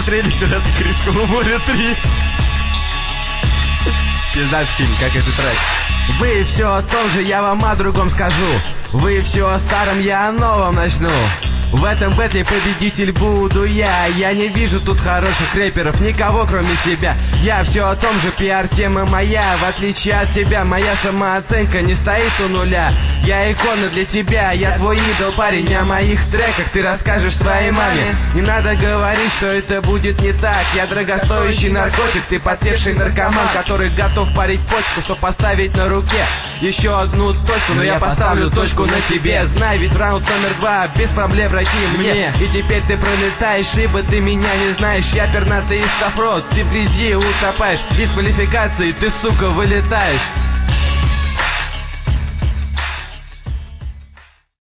смотрели «Пираты Карибского моря 3»? Пиздат фильм, как этот трек. Вы все о том же, я вам о другом скажу. Вы все о старом, я о новом начну. В этом бэтле победитель буду я. Я не вижу тут хороших рэперов, никого кроме себя. Я все о том же, пиар-тема моя. В отличие от тебя, моя самооценка не стоит у нуля. Я икона для тебя, я твой идол, парень. О моих треках ты расскажешь своей маме. Не надо говорить, что это будет не так. Я дорогостоящий наркотик, ты подсевший наркоман, который готов парить почку, чтобы поставить на руке еще одну точку. Но я поставлю точку на тебе. Знай, ведь раунд номер 2 без проблем мне. И теперь ты пролетаешь, ибо ты меня не знаешь. Я пернатый из Сафрод, ты в грязи утопаешь. Из квалификации ты, сука, вылетаешь.